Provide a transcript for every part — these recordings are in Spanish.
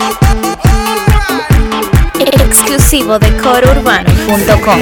Exclusivo de corourbano.com.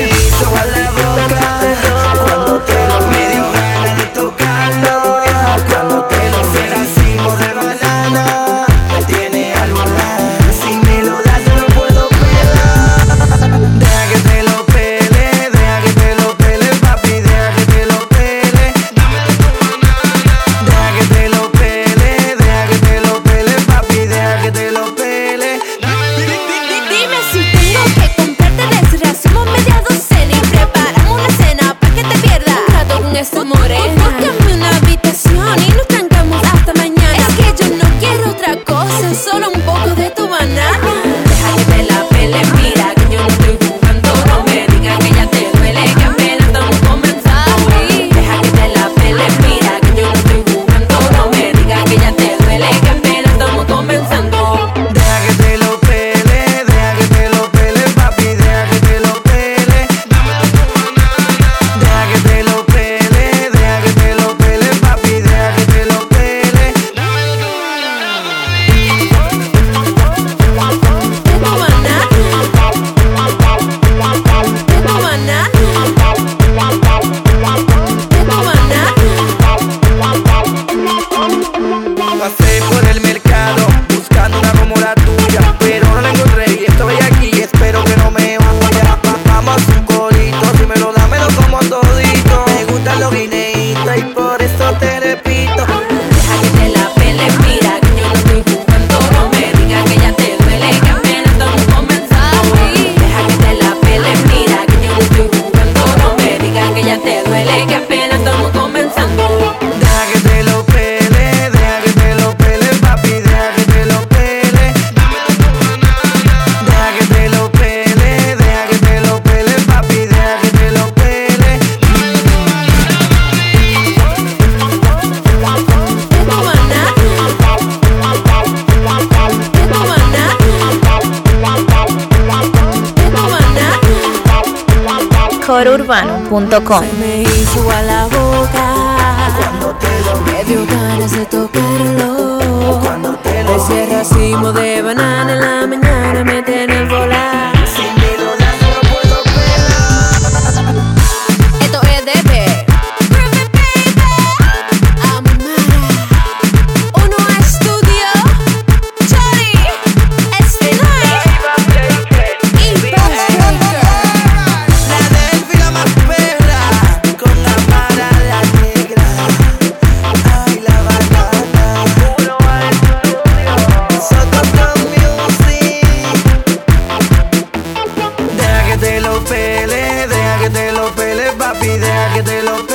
Pasé por el mercado buscando una como la tuya, pero no la encontré y estoy aquí, espero que no me vaya. Vamos a un corito, si me lo da me lo como todito. Me gustan los guineitos y por eso te repito. Deja que te la pele, mira que yo no estoy jugando. No me digas que ya te duele, que apenas estamos comenzando. Deja que te la pele, mira que yo no estoy jugando. No me digas que ya te duele, que apenas estamos comenzando. Deja que te lo pele, deja que te lo pele, papi, deja que te lo pele. Deja que te lo pele, deja que te lo pele, papi, deja que te lo pele. corourbano.com. Me hizo a la boca, me dio ganas de tocarlo. Ese racimo de banana en la mañana me tiene el volar. Si me lo das no lo puedo pelar. Esto es de B. Amara, Uno Estudio, Chori, Snai y Bassbreaker. La Delphi la más perra, con la Mara la negra. Ay, la banana. Uno al estudio. Sotoco Music. Deja que te lo pele, papi, deja que te lo pele.